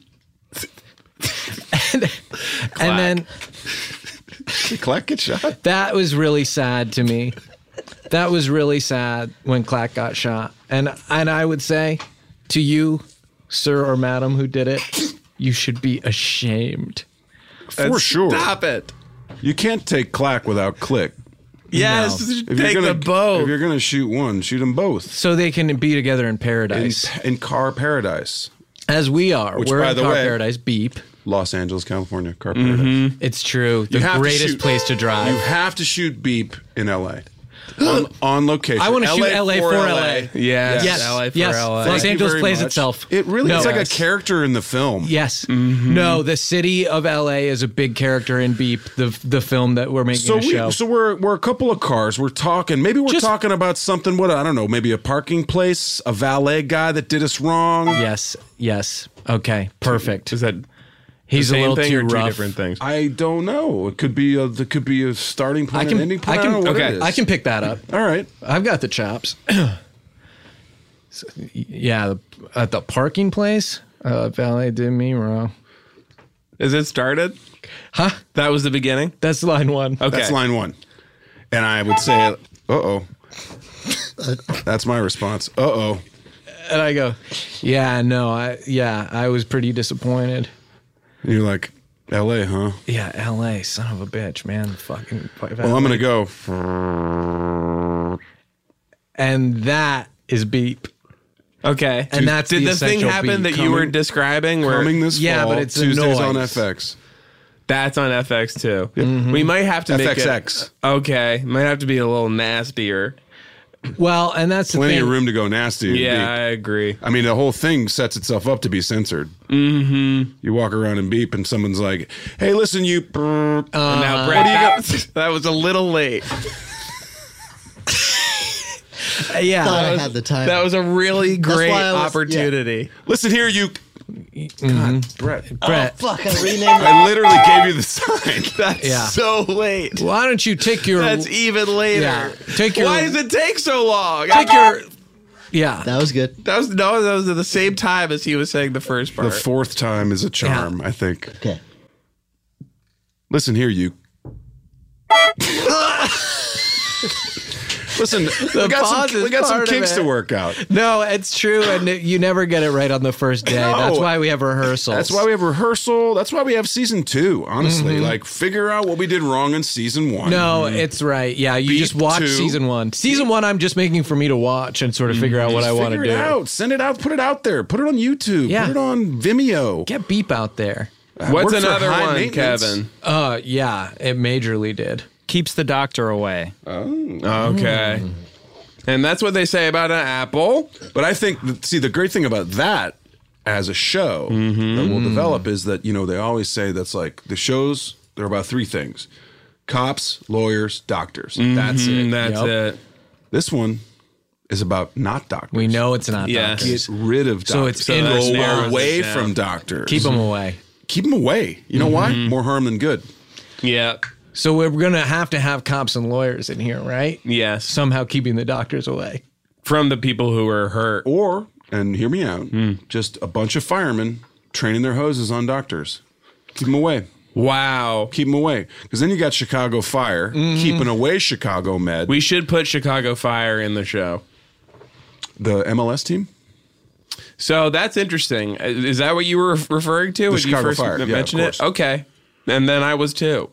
and then Clack gets shot. That was really sad to me. That was really sad when Clack got shot. And I would say to you, sir or madam who did it, you should be ashamed. For sure. Stop it. You can't take Clack without click. Yes, no. take the both. If you're going to shoot one, shoot them both. So they can be together in paradise. In car paradise. As we are. Which, we're by in the car way, paradise. Beep. Los Angeles, California, car paradise. It's true. The greatest place to drive. You have to shoot Beep in L.A. on location. I want to shoot LA for LA. Yes. LA for LA. Los Angeles plays itself. It really is like a character in the film. Yes. Mm-hmm. No, the city of LA is a big character in Beep, the film that we're making a show. So we're a couple of cars. We're talking. Maybe we're talking about something. What I don't know. Maybe a parking place, a valet guy that did us wrong. Yes. Okay. Perfect. Is that? He's a little too rough. Two different things. I don't know. It could be a starting point and ending point. I don't know what it is. I can pick that up. All right. I've got the chops. So, yeah, at the parking place, valet did me wrong. Is it started? Huh? That was the beginning? That's line one. Okay. That's line one. And I would say, uh-oh. That's my response. Uh-oh. And I go, I was pretty disappointed. And you're like, L.A., huh? Yeah, L.A., son of a bitch, man. Fucking. Well, I'm going to go. And that is Beep. Okay. And that's Did the thing happen that you were describing? Coming this fall, but it's Tuesdays a on noise. FX. That's on FX too. Mm-hmm. We might have to make FXX. Okay. Might have to be a little nastier. Well, and that's the Plenty thing. of room to go nasty. Yeah, I agree. I mean, the whole thing sets itself up to be censored. Mm-hmm. You walk around and Beep, and someone's like, "Hey, listen, you." And now, Brett, that was a little late. Yeah, I had the time. That was a really great opportunity. Yeah. Listen here, you. God, Brett. Oh, fuck, I renamed I literally gave you the sign. That's so late. Why don't you take your... That's even later. Yeah. Take your... Why does it take so long? Take your... Yeah. That was good. That was at the same time as he was saying the first part. The fourth time is a charm, I think. Okay. Listen here, you. Listen, we got some kinks to work out. No, it's true, and you never get it right on the first day. No. That's why we have rehearsals. That's why we have rehearsal. That's why we have season 2, honestly. Like, figure out what we did wrong in season 1. No, it's right. Yeah, you just watch 2. season 1. Season 1, I'm just making for me to watch and sort of figure out what I want to do. Figure it out. Send it out. Put it out there. Put it on YouTube. Yeah. Put it on Vimeo. Get Beep out there. What's another one, Kevin? Yeah, it majorly did. Keeps the doctor away. Oh, okay. And that's what they say about an apple. But I think, the great thing about that as a show that will develop is that, they always say that's like the shows, they're about 3 things: cops, lawyers, doctors. That's it. That's it. This one is about not doctors. We know it's not Yes. doctors. Get rid of doctors. So it's in that Go narrows away it down. from doctors. Keep them away. Keep them away. You know why? More harm than good. Yeah. So we're going to have cops and lawyers in here, right? Yes. Somehow keeping the doctors away. From the people who were hurt. Or, and hear me out, just a bunch of firemen training their hoses on doctors. Keep them away. Wow. Keep them away. Because then you got Chicago Fire keeping away Chicago Med. We should put Chicago Fire in the show. The MLS team? So that's interesting. Is that what you were referring to when Chicago you first Fire. Yeah, mentioned of it? course. Okay. And then I was too.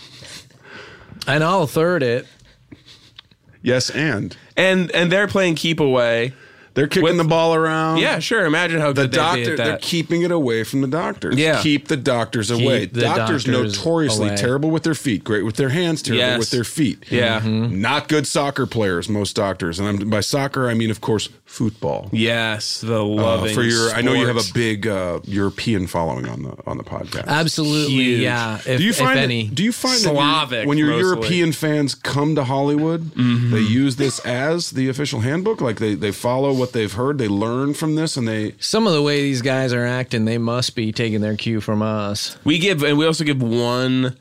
And I'll third it. Yes, and they're playing keep away. they're kicking the ball around. Yeah, sure. Imagine how The good they'd be doctor, at they're that. keeping it away from the doctors. Yeah. Keep the doctors away. the Doctors doctors notoriously away. terrible with their feet, great with their hands, terrible Yes. with their feet. Yeah. Not good soccer players, most doctors. And by soccer, I mean, of course, football. Yes, the loving I know you have a sports. big European following on the podcast. Absolutely, Huge. yeah. If, Do you find if any. Do you find Slavic, that when your mostly. European fans come to Hollywood, they use this as the official handbook? Like they follow what they've heard, they learn from this, and they. Some of the way these guys are acting, they must be taking their cue from us. We also give one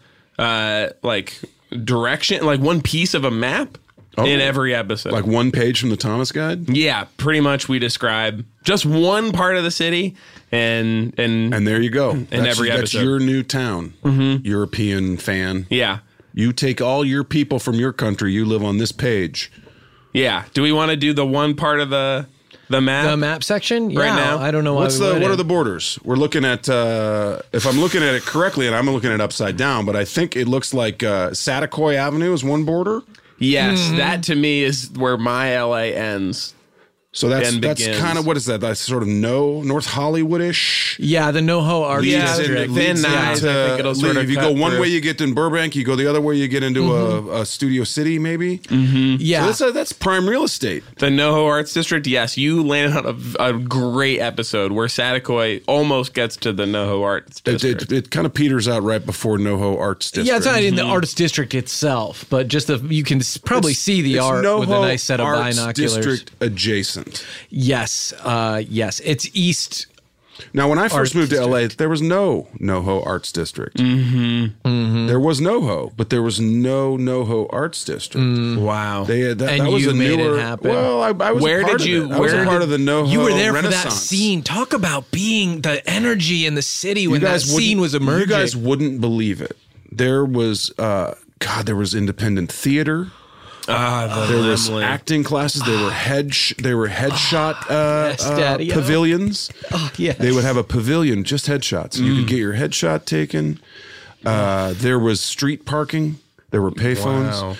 direction, like one piece of a map in every episode. Like one page from the Thomas Guide? Yeah, pretty much we describe just one part of the city and there you go. Every That's episode. your new town, European fan. Yeah. You take all your people from your country, you live on this page. Yeah. Do we want to do the one part of the map? The map section? Right Yeah, now? I don't know why What are the borders? We're looking at, if I'm looking at it correctly, and I'm looking at it upside down, but I think it looks like Satakoy Avenue is one border. Yes, that to me is where my LA ends. So that's begins. kind of, what is that? That's sort of North Hollywood-ish. Yeah, the NoHo Art Yeah, District. Thin Eyes, I think it'll sort of if you cut go one through. way, you get in Burbank. You go the other way, you get into a Studio City, maybe. Yeah. So that's prime real estate. The NoHo Arts District, yes, you landed on a great episode where Satakoy almost gets to the NoHo Arts District. It kind of peters out right before NoHo Arts District. Yeah, it's not in the Arts District itself, but just you can probably see the It's art with a NoHo nice set of Arts binoculars. District adjacent. Yes, yes, it's east. Now, when I first Arts moved to LA, District. there was no NoHo Arts District. There was NoHo, but there was no NoHo Arts District. Wow. That And was you a made it newer. happen. Well, I was. Where a part did of you- it. I was a where part of the NoHo. You were there for that Renaissance. scene. Talk about being the energy in the city when that scene was emerging. You guys wouldn't believe it. There was, there was independent theater. There was acting classes. There were headshot Daddy-o. pavilions. yes. They would have a pavilion, just headshots. You could get your headshot taken. There was street parking. There were payphones. Wow.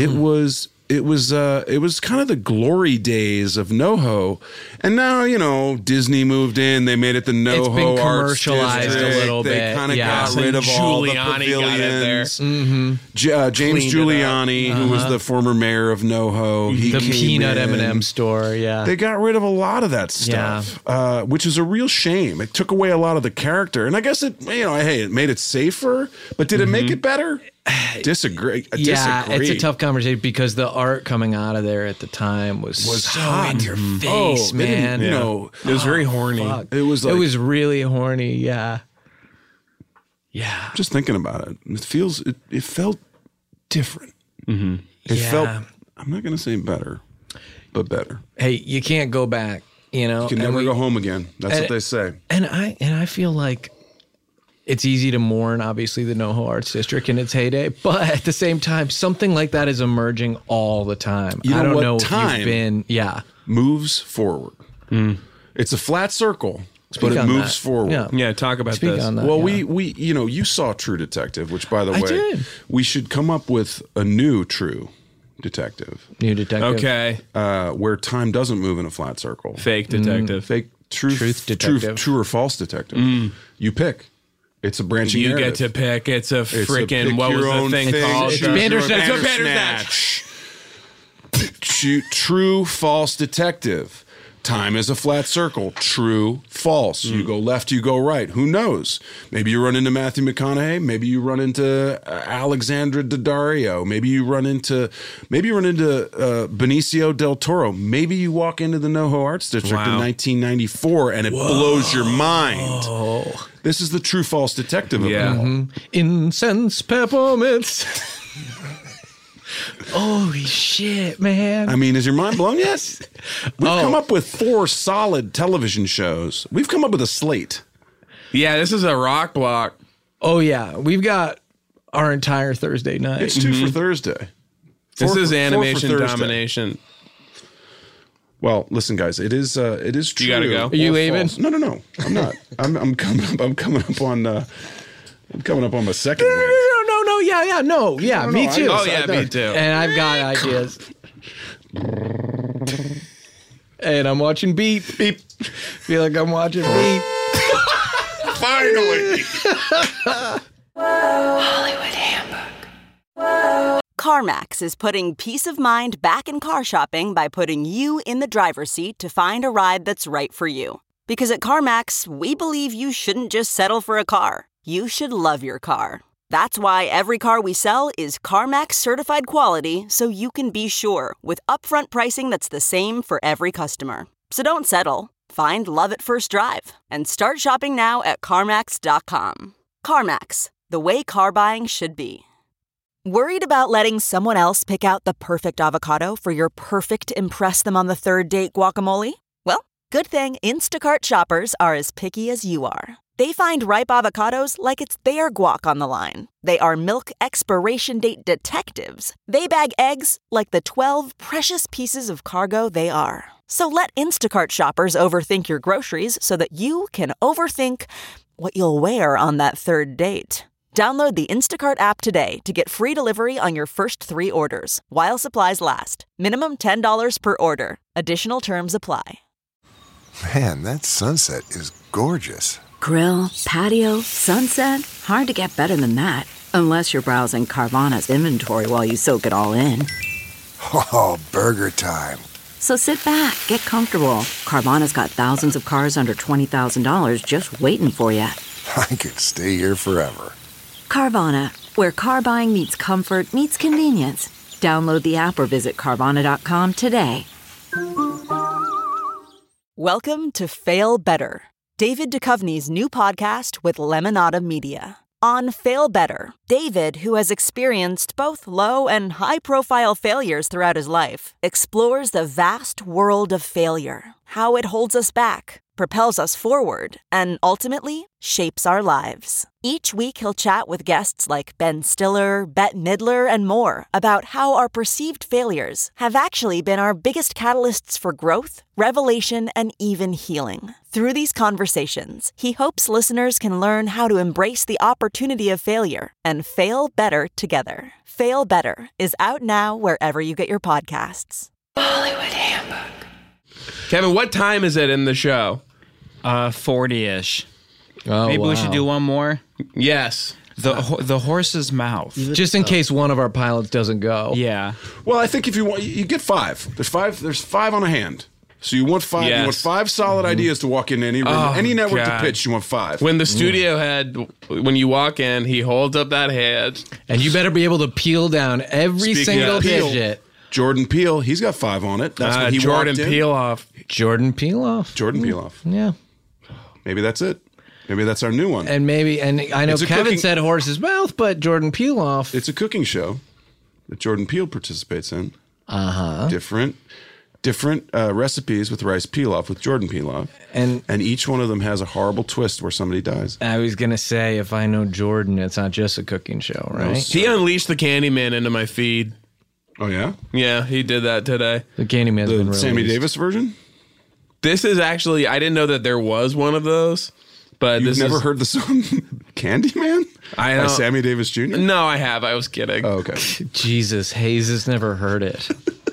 It was kind of the glory days of NoHo, and now Disney moved in. They made it the NoHo It's been Arts commercialized District. a little They bit, kind of yeah. got rid of all the Giuliani got in there. pavilions. James Cleaned it up. Giuliani, who was the former mayor of NoHo, he the came peanut in. M&M store, yeah. They got rid of a lot of that stuff, which is a real shame. It took away a lot of the character, and I guess it made it safer. But did it make it better? Disagree. Yeah, Disagree. it's a tough conversation because the art coming out of there at the time was so hot. in your face, man. You know, it was very horny. Fuck. It was really horny. Yeah. Yeah. Just thinking about it, it felt different. Mm-hmm. It felt, I'm not going to say better, but better. Hey, you can't go back, you know. You can never go home again. That's what they say. And I feel like it's easy to mourn, obviously, the NoHo Arts District in its heyday, but at the same time, something like that is emerging all the time. You know I don't what know time if you've been, moves forward. It's a flat circle, but it moves forward. Yeah, talk about Speak this. on that, Well, we you saw True Detective, which, by the way, did. we should come up with a new True Detective. New Detective. Okay. Where time doesn't move in a flat circle. Fake detective. Fake truth detective. True or false detective. You pick. It's a branching You narrative. get to pick. It's a It's freaking, what was the thing called? It's Bandersnatch. True, false detective. Time is a flat circle. True, false. You go left, you go right. Who knows? Maybe you run into Matthew McConaughey. Maybe you run into Alexandra Daddario. Maybe you run into Benicio del Toro. Maybe you walk into the NoHo Arts District in 1994 and it blows your mind. This is the true false detective of it all. Incense peppermints. Holy shit, man. I mean, is your mind blown yet? We've come up with 4 solid television shows. We've come up with a slate. Yeah, this is a rock block. Oh, yeah. We've got our entire Thursday night. It's 2 for Thursday. This is 4 for animation Thursday. domination. Well, listen, guys. It is true. You gotta go. Are you leaving? No. I'm not. I'm coming up on my second win. No, me too. Me too. And I've got ideas. And I'm watching Beep. Beep. Feel like I'm watching Beep. Finally. Hollywood Handbook. CarMax is putting peace of mind back in car shopping by putting you in the driver's seat to find a ride that's right for you. Because at CarMax, we believe you shouldn't just settle for a car. You should love your car. That's why every car we sell is CarMax certified quality, so you can be sure with upfront pricing that's the same for every customer. So don't settle. Find love at first drive and start shopping now at CarMax.com. CarMax, the way car buying should be. Worried about letting someone else pick out the perfect avocado for your perfect impress them on the third date guacamole? Well, good thing Instacart shoppers are as picky as you are. They find ripe avocados like it's their guac on the line. They are milk expiration date detectives. They bag eggs like the 12 precious pieces of cargo they are. So let Instacart shoppers overthink your groceries so that you can overthink what you'll wear on that third date. Download the Instacart app today to get free delivery on your first 3 orders, while supplies last. Minimum $10 per order. Additional terms apply. Man, that sunset is gorgeous. Grill, patio, sunset. Hard to get better than that. Unless you're browsing Carvana's inventory while you soak it all in. Oh, burger time. So sit back, get comfortable. Carvana's got thousands of cars under $20,000 just waiting for you. I could stay here forever. Carvana, where car buying meets comfort, meets convenience. Download the app or visit Carvana.com today. Welcome to Fail Better, David Duchovny's new podcast with Lemonada Media. On Fail Better, David, who has experienced both low and high-profile failures throughout his life, explores the vast world of failure, how it holds us back, propels us forward, and ultimately shapes our lives. Each week he'll chat with guests like Ben Stiller, Bette Midler, and more about how our perceived failures have actually been our biggest catalysts for growth, revelation, and even healing. Through these conversations, he hopes listeners can learn how to embrace the opportunity of failure and fail better together. Fail Better is out now wherever you get your podcasts. Hollywood Handbook. Kevin, what time is it in the show? 40-ish. Oh, Maybe we should do one more. Yes. The horse's mouth. Just in case one of our pilots doesn't go. Yeah. Well, I think if you want, you get 5. There's 5 on a hand. So you want 5. Yes. You want 5 solid ideas to walk into any room, any network to pitch. You want 5. When the studio when you walk in, he holds up that hand, and you better be able to peel down every single digit. Jordan Peele, he's got 5 on it. That's what he Jordan walked in. Peele-off. Jordan Peele-off. Jordan Peele-off. Yeah. Maybe that's it. Maybe that's our new one. And I know Kevin said horse's mouth, but Jordan Peele-off. It's a cooking show that Jordan Peele participates in. Different recipes with rice pilaf with Jordan Peele-off. And each one of them has a horrible twist where somebody dies. I was going to say, if I know Jordan, it's not just a cooking show, right? He unleashed the Candyman into my feed. Oh, yeah? Yeah, he did that today. The Candyman's been released. Sammy Davis version? This is actually, I didn't know that there was one of those. But You've never heard the song Candyman? By Sammy Davis Jr.? No, I have. I was kidding. Oh, okay. Jesus, Hayes has never heard it.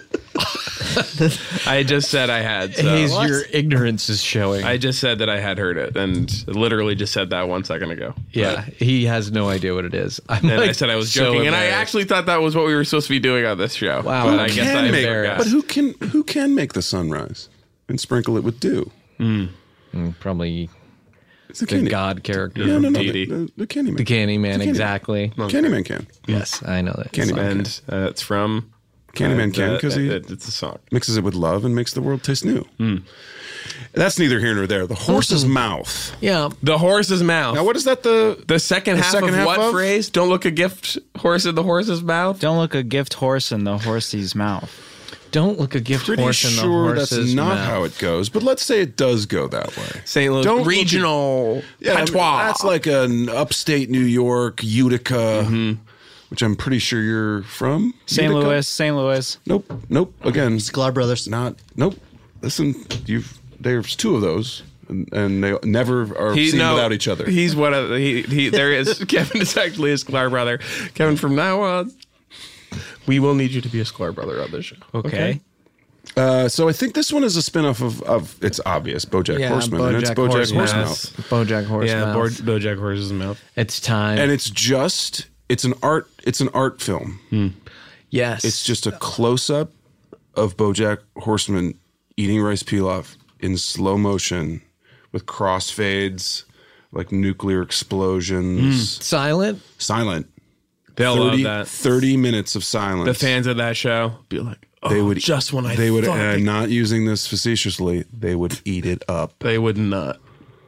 I just said I had. So. Hayes, your ignorance is showing. I just said that I had heard it, and literally just said that 1 second ago. Yeah, he has no idea what it is. I said I was joking, and I actually thought that was what we were supposed to be doing on this show. Wow, but I guess I forgot. But who can make the sunrise and sprinkle it with dew? Probably it's the God character. Yeah, from the The Candyman. Candyman, exactly. Candyman can. Yes, I know that. Candyman and it's from Candyman can because it's a song. Mixes it with love and makes the world taste new. That's neither here nor there. The horse's mouth. Yeah, the horse's mouth. Now, what is that? The second half of what phrase? Don't look a gift horse in the horse's mouth. Don't look a gift horse in the horse's mouth. Don't look a gift Pretty horse in the sure horse's that's not mouth. how it goes, but let's say it does go that way. St. Louis regional patois. That's like an upstate New York, Utica, which I'm pretty sure you're from. St. Utica? Louis. Nope. Again, Sklar Brothers. Nope. Listen, there's 2 of those, and they never are seen without each other. He's one of there is Kevin is actually a Sklar brother. Kevin, from now on, we will need you to be a Sklar brother on this show. Okay. So I think this one is a spinoff of it's obvious, BoJack Horseman, and it's BoJack Horsemouth. BoJack Horsemouth. BoJack Horse's mouth. It's time, and it's an art film. Yes, it's just a close up of BoJack Horseman eating rice pilaf in slow motion with crossfades, like nuclear explosions. Silent. They'll love that. 30 minutes of silence. The fans of that show be like, they would just when I they would thought and I'm not using this facetiously, they would eat it up. They would not.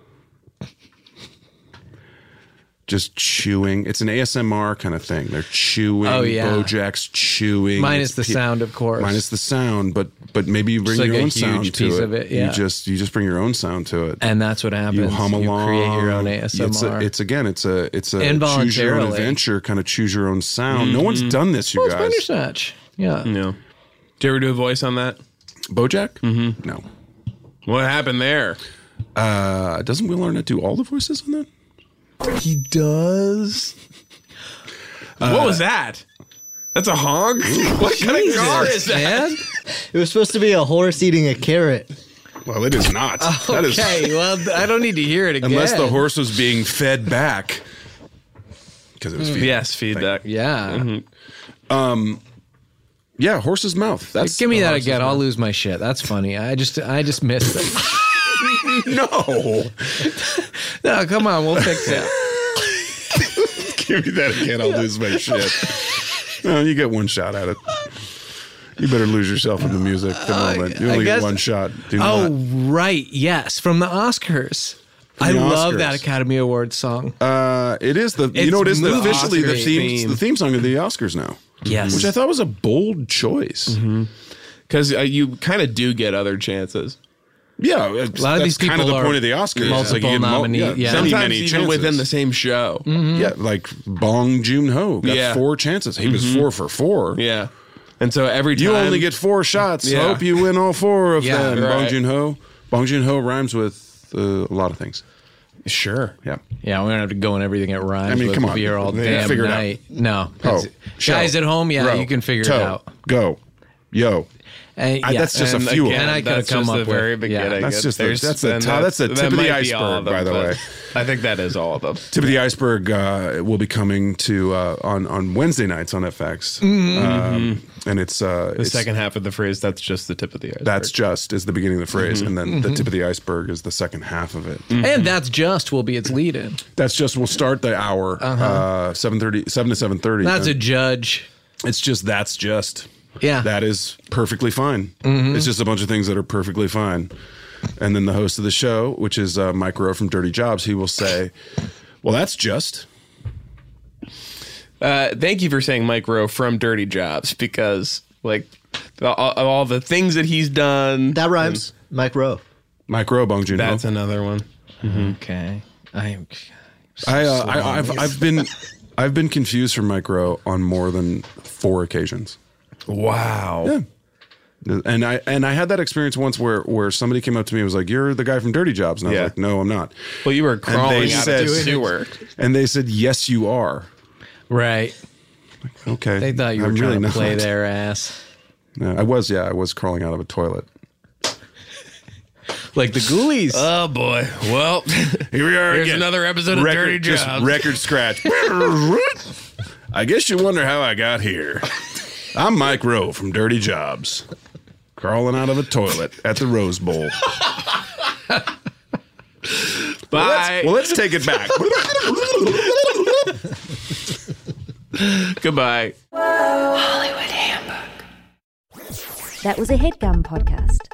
Just chewing. It's an ASMR kind of thing. They're chewing. Oh, yeah. BoJack's chewing. Minus the sound, of course. Minus the sound, but maybe you bring Just your like a own huge sound to piece it. of it, yeah. You just bring your own sound to it. And that's what happens. You hum along. You create your own ASMR. It's a choose your own Involuntarily. adventure, kind of choose your own sound. No one's done this, you guys. It's Bandersnatch. Yeah. No. Did you ever do a voice on that? BoJack? Mm-hmm. No. What happened there? Doesn't Will Arnett do all the voices on that? He does. What was that? That's a honk? What kind of car is that? Man? It was supposed to be a horse eating a carrot. Well, it is not. That is, Okay, well, I don't need to hear it again. unless the horse was being fed back. Because it was feedback. Yes, feedback. Yeah. Yeah, horse's mouth. That's Give me that horse's again. mouth. I'll lose my shit. That's funny. I just missed it. No. No, come on. We'll fix it. Give me that again. I'll lose my shit. No, you get one shot at it. You better lose yourself in the music the moment. You only get one shot. Do Oh, not. right. Yes. From the Oscars. I love that Academy Awards song. It is the It's officially the theme. theme song of the Oscars now. Yes. Which I thought was a bold choice. Because you kind of do get other chances. Yeah, A lot of that's these people kind of the are point of the Oscars. multiple you get nominee- yeah. Sometimes many even chances. within the same show. Yeah, like Bong Joon-ho got 4 chances. He was 4 for 4. Yeah. And so every time... You only get 4 shots. Yeah. Hope you win all 4 of Yeah, them. right. Bong Joon-ho rhymes with a lot of things. Sure. Yeah. Yeah, we don't have to go in everything it rhymes. I mean, with. come We'll on. be here all Yeah, damn figure it out. night. No. Oh, Guys at home, row, you can figure toe, it out. Go. Yo. That's just a few. And I could have come up with very beginning. Yeah, that's just that's the tip of the iceberg, by the way. I think that is all of them. Tip of the iceberg will be coming to on Wednesday nights on FX, and it's the second half of the phrase. That's just the tip of the iceberg. That's just is the beginning of the phrase, and then the tip of the iceberg is the second half of it. And that's just will be its lead-in. That's just will start the hour 7 to 7:30. That's a judge. It's just that's just. Yeah. That is perfectly fine. It's just a bunch of things that are perfectly fine. And then the host of the show, which is Mike Rowe from Dirty Jobs, he will say, well, that's just. Thank you for saying Mike Rowe from Dirty Jobs, because like all the things that he's done. That rhymes. Mike Rowe. Mike Rowe, Bong Joon-ho. That's another one. Okay. I've been confused for Mike Rowe on more than 4 occasions. Wow. Yeah. And I had that experience once where somebody came up to me and was like, "You're the guy from Dirty Jobs," and I was like, "No, I'm not." Well, you were crawling out of the sewer, and they said, "Yes, you are." Right. Okay. They thought you were trying to play their ass. No, I was crawling out of a toilet. Like the Ghoulies. Oh boy. Well, here we are. Here's another episode of Dirty Jobs. Just record scratch. I guess you wonder how I got here. I'm Mike Rowe from Dirty Jobs, crawling out of a toilet at the Rose Bowl. Bye. Well, let's take it back. Goodbye. Hollywood Handbook. That was a HeadGum podcast.